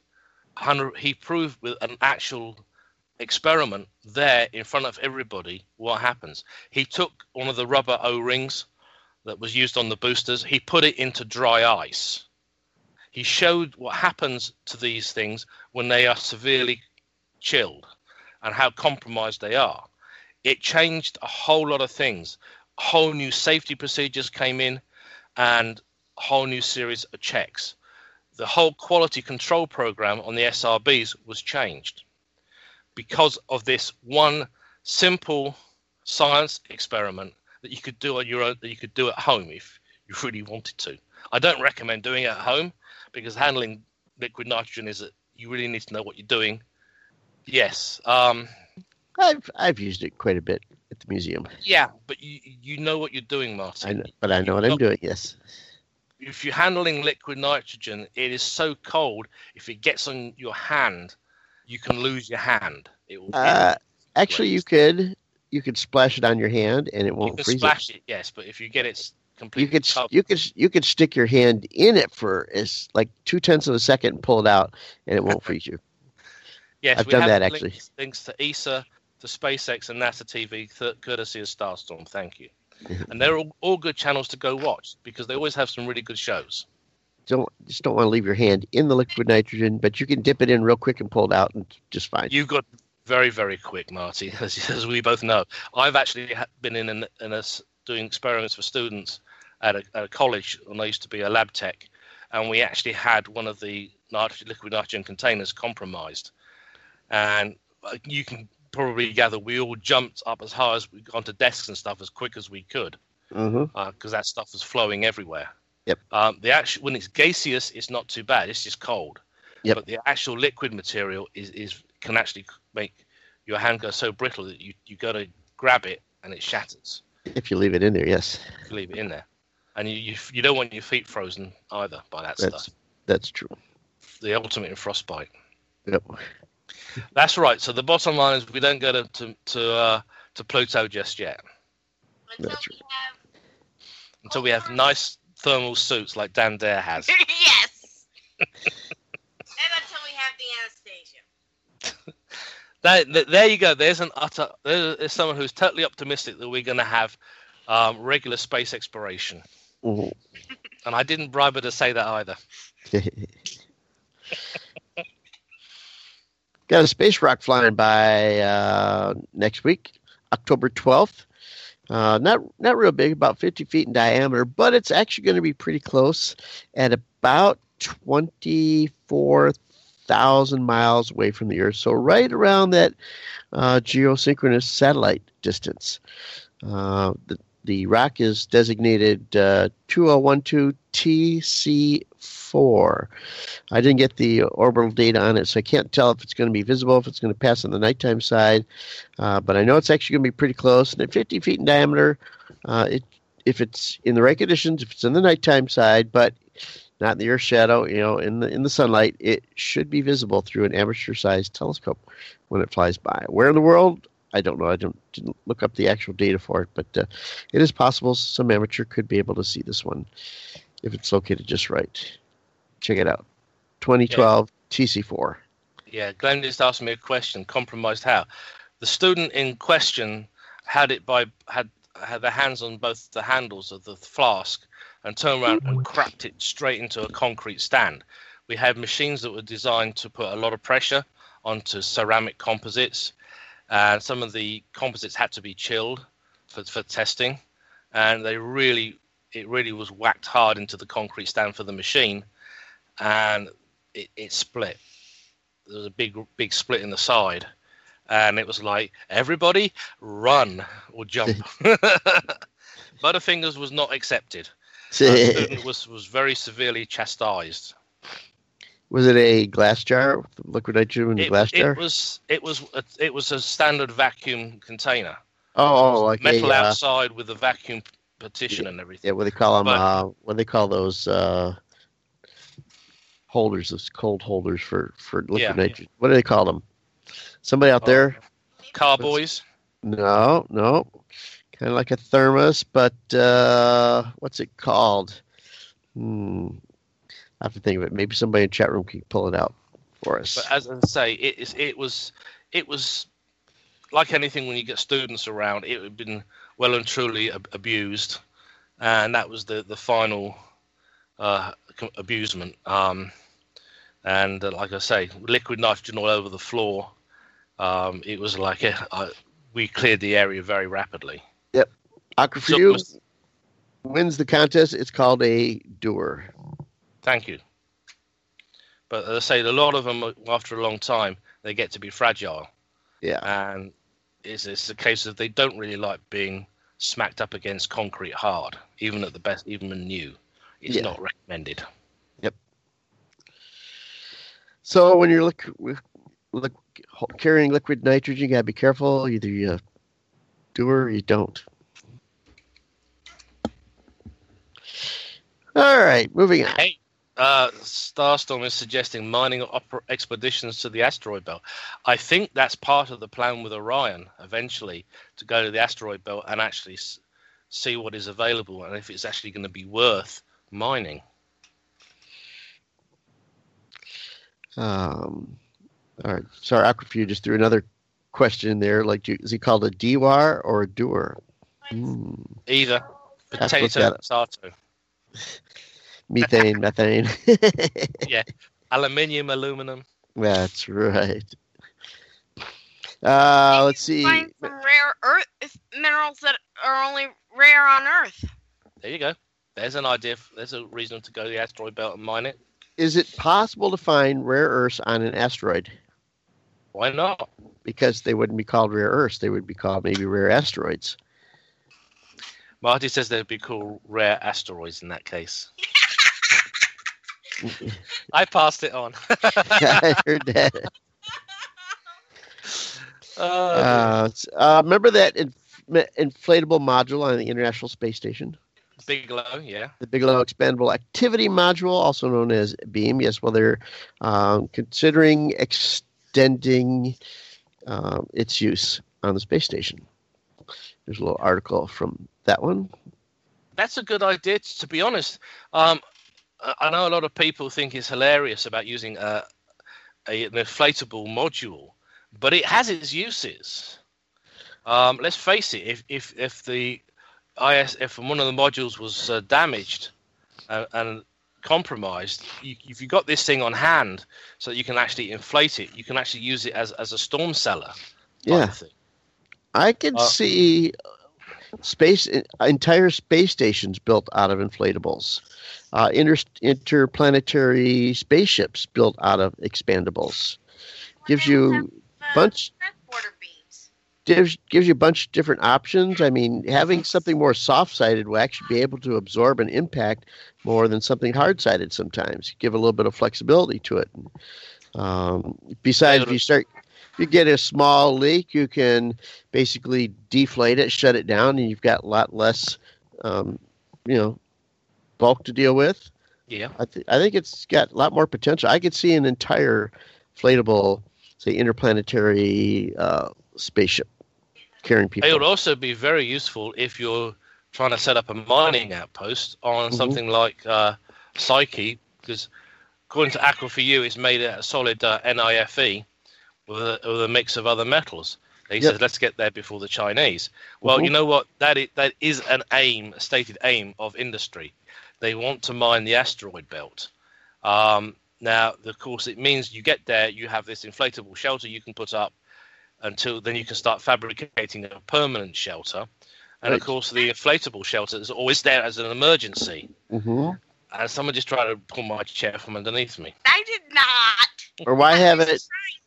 with an actual experiment there in front of everybody what happens. He took one of the rubber O-rings that was used on the boosters, he put it into dry ice. He showed what happens to these things when they are severely chilled and how compromised they are. It changed a whole lot of things. Whole new safety procedures came in and a whole new series of checks. The whole quality control program on the SRBs was changed because of this one simple science experiment that you could do on your own, that you could do at home if you really wanted to. I don't recommend doing it at home, because handling liquid nitrogen is that you really need to know what you're doing. Yes. I've used it quite a bit at the museum. Yeah, but you know what you're doing, Martin. I know what I'm doing, yes. If you're handling liquid nitrogen, it is so cold, if it gets on your hand, you can lose your hand. It will actually, you could splash it on your hand and it won't freeze it. You can splash it, yes, but if you get it completely you could stick your hand in it for like 0.2 of a second and pull it out, and it won't freeze you. Yes, I've done that actually. Links to ESA, to SpaceX, and NASA TV, courtesy of Starstorm. Thank you. And they're all good channels to go watch, because they always have some really good shows. Just don't want to leave your hand in the liquid nitrogen, but you can dip it in real quick and pull it out, and just fine. You got very, very quick, Marty, as we both know. I've actually been in doing experiments for students at a college, and I used to be a lab tech, and we actually had one of the liquid nitrogen containers compromised. And you can probably gather we all jumped up as high as we got onto desks and stuff as quick as we could, because that stuff was flowing everywhere. Yep. When it's gaseous, it's not too bad. It's just cold. Yep. But the actual liquid material can actually make your hand go so brittle that you got to grab it and it shatters. If you leave it in there, yes. If you leave it in there. And you don't want your feet frozen either by that stuff. That's true. The ultimate in frostbite. Yep. That's right. So the bottom line is we don't go to Pluto just yet. Until we have nice thermal suits like Dan Dare has. Yes. And until we have the Anastasia. There you go. There's someone who's totally optimistic that we're going to have regular space exploration. Mm-hmm. And I didn't bribe her to say that either. Got a space rock flying by next week, October 12th. Not real big, about 50 feet in diameter, but it's actually going to be pretty close at about 24,000 miles away from the Earth. So right around that geosynchronous satellite distance. The rock is designated 2012 TC4. I didn't get the orbital data on it, so I can't tell if it's going to be visible, if it's going to pass on the nighttime side. But I know it's actually going to be pretty close. And at 50 feet in diameter, if it's in the right conditions, if it's in the nighttime side, but not in the Earth's shadow, in the sunlight, it should be visible through an amateur-sized telescope when it flies by. Where in the world? I don't know. I didn't look up the actual data for it, but it is possible some amateur could be able to see this one if it's located just right. Check it out. 2012 TC4. Yeah, Glenn just asked me a question. Compromised how? The student in question had their hands on both the handles of the flask and turned around and crapped it straight into a concrete stand. We had machines that were designed to put a lot of pressure onto ceramic composites. And some of the composites had to be chilled for testing, and it really was whacked hard into the concrete stand for the machine, and it split. There was a big split in the side, and it was like, everybody run or jump. Butterfingers was not accepted. The student was very severely chastised. Was it a glass jar, liquid nitrogen in the glass jar? It was a standard vacuum container. Oh, like metal outside with a vacuum partition and everything. Yeah, what they call them? What they call those holders? Those cold holders for liquid nitrogen. What do they call them? Somebody out there? Carboys? No. Kind of like a thermos, but what's it called? I have to think of it. Maybe somebody in the chat room can pull it out for us. But as I say, it was like anything when you get students around. It had been well and truly abused, and that was the final abusement. And like I say, liquid nitrogen all over the floor. It was like we cleared the area very rapidly. Yep. Aqua for you wins the contest. It's called a doer. Thank you. But as I say, a lot of them, after a long time, they get to be fragile. Yeah. And it's a case of they don't really like being smacked up against concrete hard, even at the best, even when new. It's not recommended. Yep. So when you're carrying liquid nitrogen, you got to be careful. Either you do or you don't. All right, moving on. Hey. Starstorm is suggesting mining expeditions to the asteroid belt. I think that's part of the plan with Orion, eventually, to go to the asteroid belt and actually see what is available and if it's actually going to be worth mining. All right. Sorry, Aquafew just threw another question in there. Like, is he called a dewar or a doer? Either. Potato, potato. Methane. Yeah. Aluminium, aluminum. That's right. Let's see. Find some rare earth minerals that are only rare on Earth. There you go. There's an idea. There's a reason to go to the asteroid belt and mine it. Is it possible to find rare earths on an asteroid? Why not? Because they wouldn't be called rare earths. They would be called maybe rare asteroids. Marty says they'd be called rare asteroids in that case. I passed it on. I heard that. Remember that inflatable module on the International Space Station. Bigelow, yeah. The Bigelow Expandable Activity Module, also known as BEAM. Yes, well, they're considering extending its use on the space station. There's a little article from that one. That's a good idea, to be honest. I know a lot of people think it's hilarious about using an inflatable module, but it has its uses. Let's face it, if one of the modules was damaged and compromised, if you got this thing on hand so that you can actually inflate it, you can actually use it as a storm cellar. Yeah, I can see entire space stations built out of inflatables, interplanetary spaceships built out of expandables. Gives you bunch. Gives you a bunch of different options. I mean, having something more soft-sided will actually be able to absorb an impact more than something hard-sided sometimes. Give a little bit of flexibility to it. Besides, if you get a small leak, you can basically deflate it, shut it down, and you've got a lot less, bulk to deal with. Yeah. I think it's got a lot more potential. I could see an entire inflatable, say, interplanetary spaceship carrying people. It would also be very useful if you're trying to set up a mining outpost on something like Psyche, because according to Aqua4U, it's made a solid NIFE with a mix of other metals. He says, let's get there before the Chinese. Well, you know what? That is a stated aim of industry. They want to mine the asteroid belt. Now, of course, it means you get there, you have this inflatable shelter you can put up, until then you can start fabricating a permanent shelter. And of course, the inflatable shelter is always there as an emergency. And someone just tried to pull my chair from underneath me. I did not. Or why have it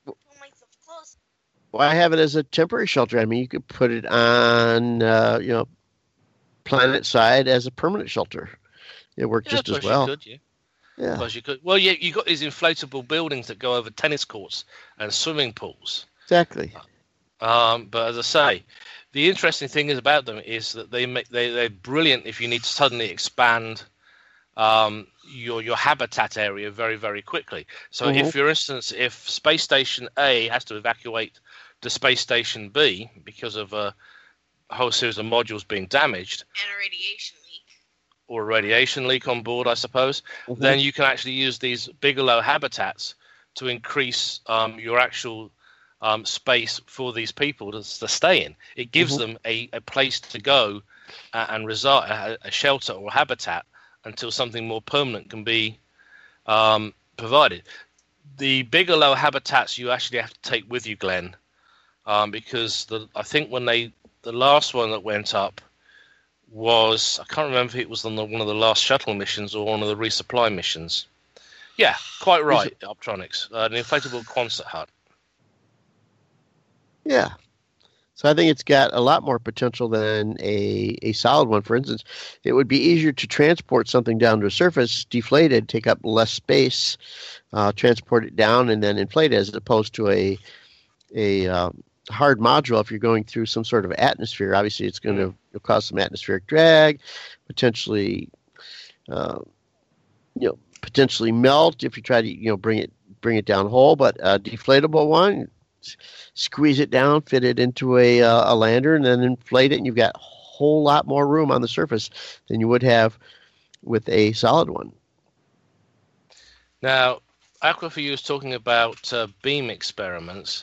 as a temporary shelter? I mean, you could put it on, planet side as a permanent shelter. It worked just as well. Yeah. You could. Well, you got these inflatable buildings that go over tennis courts and swimming pools. Exactly. But as I say, the interesting thing about them is that they're brilliant if you need to suddenly expand your habitat area very, very quickly. So if, for instance, if Space Station A has to evacuate to Space Station B because of a whole series of modules being damaged, and a radiation leak. Or a radiation leak on board, I suppose, then you can actually use these Bigelow habitats to increase your actual space for these people to stay in. It gives them a place to go and reside, a shelter or habitat, until something more permanent can be provided. The Bigelow habitats you actually have to take with you, Glenn, because I think when the last one that went up was, I can't remember if it was on one of the last shuttle missions or one of the resupply missions. Yeah, quite right, Optronics. An inflatable Quonset hut. Yeah. So I think it's got a lot more potential than a solid one. For instance, it would be easier to transport something down to a surface, deflate it, take up less space, transport it down, and then inflate it, as opposed to a hard module. If you're going through some sort of atmosphere, obviously it's going to cause some atmospheric drag, potentially, potentially melt if you try to bring it down whole. But a deflatable one, squeeze it down, fit it into a lander, and then inflate it, and you've got a whole lot more room on the surface than you would have with a solid one. Now, Aqua4U is talking about beam experiments.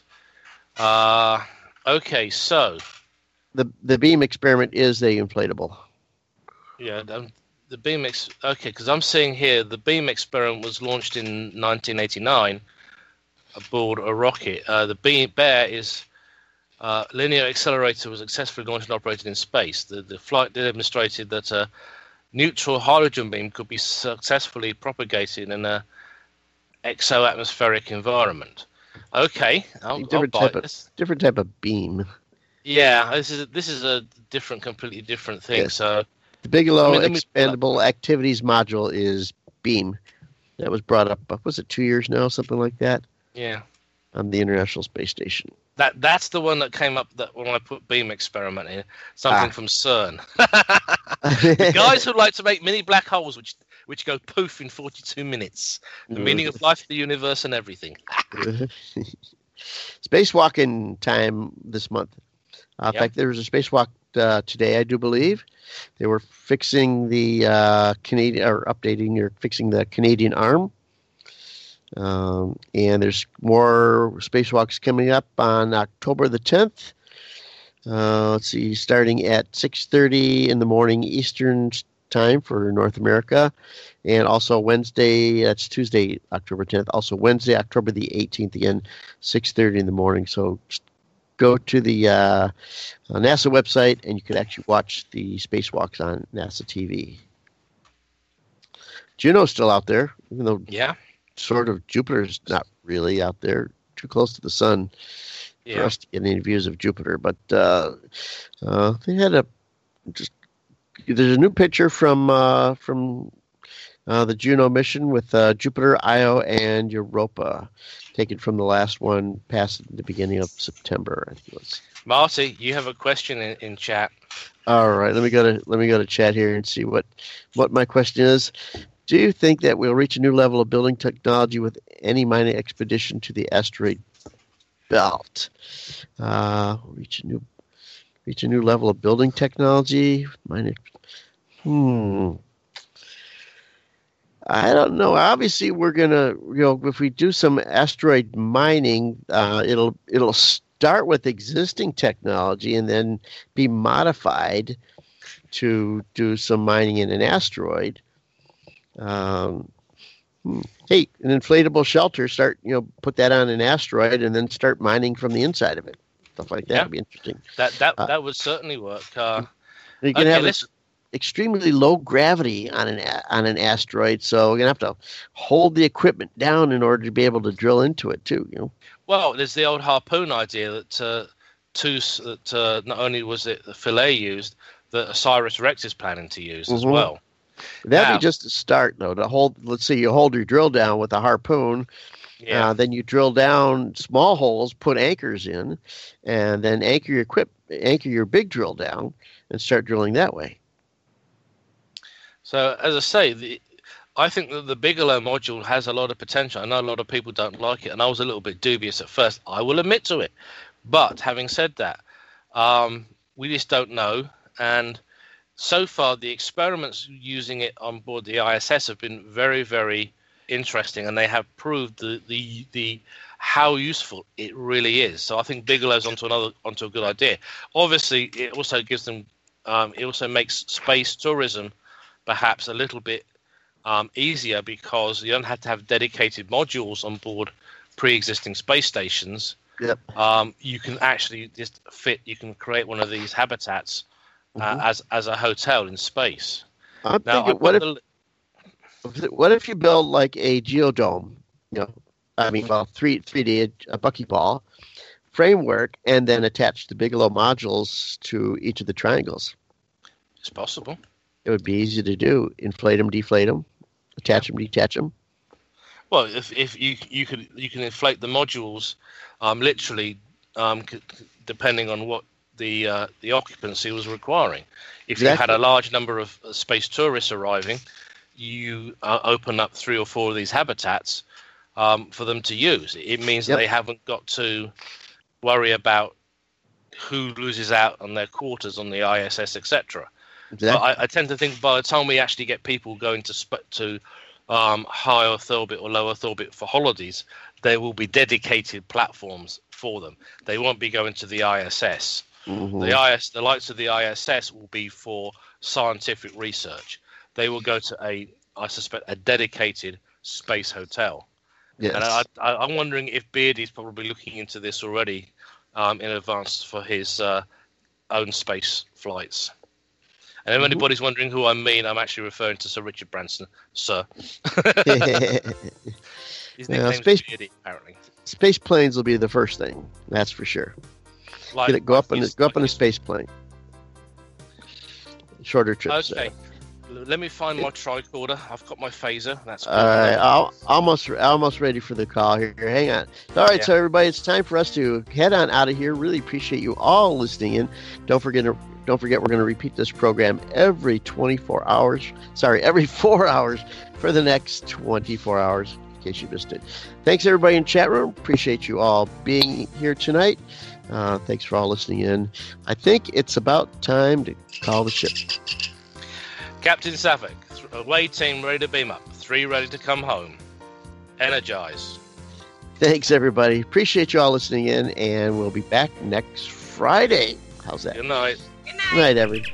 Okay, so the beam experiment is a inflatable. Yeah, the beam okay, because I'm seeing here the beam experiment was launched in 1989 aboard a rocket. The Bear is linear accelerator was successfully launched and operated in space. The flight demonstrated that a neutral hydrogen beam could be successfully propagated in a exo-atmospheric environment. Okay, different type of beam. Yeah, this is a completely different thing. Yes. So the Bigelow Expandable Activities Module is beam. That was brought up. Was it 2 years now, something like that? Yeah. On the International Space Station. That's the one that came up that when I put beam experiment in, something from CERN. The guys who like to make mini black holes which go poof in 42 minutes. The meaning of life, the universe, and everything. Spacewalking time this month. In fact, there was a spacewalk today, I do believe. They were fixing the fixing the Canadian arm. And there's more spacewalks coming up on October the 10th. Let's see, starting at 6:30 in the morning Eastern time for North America, and also Wednesday, that's Tuesday, October 10th, also Wednesday, October the 18th, again, 6:30 in the morning. So go to the NASA website, and you can actually watch the spacewalks on NASA TV. Juno's still out there, even though sort of Jupiter's not really out there, too close to the sun for us to get any views of Jupiter. But they had there's a new picture from the Juno mission with Jupiter, Io, and Europa, taken from the last one, passed at the beginning of September, I think it was. Marty, you have a question in chat. All right, let me go to chat here and see what my question is. Do you think that we'll reach a new level of building technology with any mining expedition to the asteroid belt? Reach a new level of building technology. I don't know. Obviously, we're gonna, if we do some asteroid mining, it'll start with existing technology and then be modified to do some mining in an asteroid. Hey, an inflatable shelter, put that on an asteroid and then start mining from the inside of it. Stuff like that would be interesting. That would certainly work. You can have this extremely low gravity on an asteroid, so we're gonna have to hold the equipment down in order to be able to drill into it too. Well, there's the old harpoon idea that not only was it the Philae used, that OSIRIS-REx is planning to use as well. That'd be just a start, though. Let's say you hold your drill down with a harpoon, then you drill down small holes, put anchors in, and then anchor your big drill down, and start drilling that way. So, as I say, I think that the Bigelow module has a lot of potential. I know a lot of people don't like it, and I was a little bit dubious at first. I will admit to it. But having said that, we just don't know, and so far, the experiments using it on board the ISS have been very, very interesting, and they have proved the how useful it really is. So I think Bigelow's onto a good idea. Obviously, it also gives them, it also makes space tourism perhaps a little bit easier, because you don't have to have dedicated modules on board pre-existing space stations. Yep. You can actually you can create one of these habitats as a hotel in space. I'm thinking, what if you build like a geodome? 3D, a buckyball framework, and then attach the Bigelow modules to each of the triangles. It's possible. It would be easy to do. Inflate them, deflate them, attach them, detach them. Well, if you can inflate the modules, literally, depending on what the occupancy was requiring. If you had a large number of space tourists arriving, you open up 3 or 4 of these habitats for them to use. It means that they haven't got to worry about who loses out on their quarters on the ISS, etc. Exactly. But I tend to think by the time we actually get people going to high Earth orbit or low Earth orbit for holidays, there will be dedicated platforms for them. They won't be going to the ISS. Mm-hmm. The likes of the ISS will be for scientific research. They will go to I suspect, a dedicated space hotel. Yes. And I'm wondering if Beardy's probably looking into this already in advance for his own space flights. And if anybody's wondering who I mean, I'm actually referring to Sir Richard Branson, sir. His nickname's Beardy, apparently. Space planes will be the first thing, that's for sure. Go up in a space plane. Shorter trips. Okay. Let me find my tricorder. I've got my phaser. That's all right. Almost ready for the call here. Hang on. All right, So everybody, it's time for us to head on out of here. Really appreciate you all listening in. Don't forget, we're going to repeat this program every 4 hours for the next 24 hours, in case you missed it. Thanks, everybody in chat room. Appreciate you all being here tonight. Thanks for all listening in. I think it's about time to call the ship. Captain Suffolk, away team ready to beam up. 3 ready to come home. Energize. Thanks, everybody. Appreciate you all listening in, and we'll be back next Friday. How's that? Good night. Good night. Good night, everybody.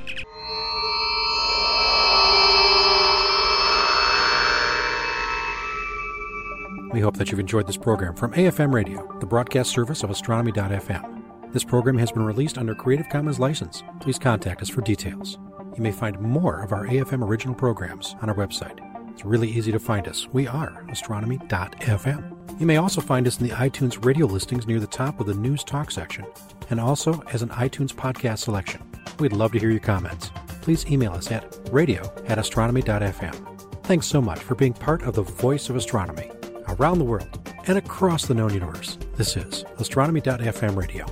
We hope that you've enjoyed this program from AFM Radio, the broadcast service of Astronomy.fm. This program has been released under Creative Commons license. Please contact us for details. You may find more of our AFM original programs on our website. It's really easy to find us. We are Astronomy.fm. You may also find us in the iTunes radio listings near the top of the News Talk section, and also as an iTunes podcast selection. We'd love to hear your comments. Please email us at radio@astronomy.fm. Thanks so much for being part of the voice of astronomy around the world and across the known universe. This is Astronomy.fm Radio.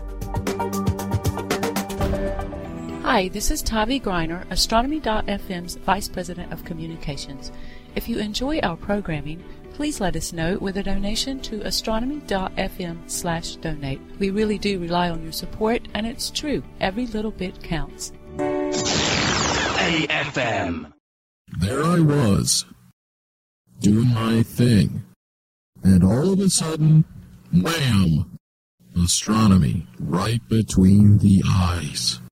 Hi, this is Tavi Greiner, Astronomy.fm's Vice President of Communications. If you enjoy our programming, please let us know with a donation to astronomy.fm/donate. We really do rely on your support, and it's true, every little bit counts. AFM. There I was, doing my thing, and all of a sudden, wham! Astronomy right between the eyes.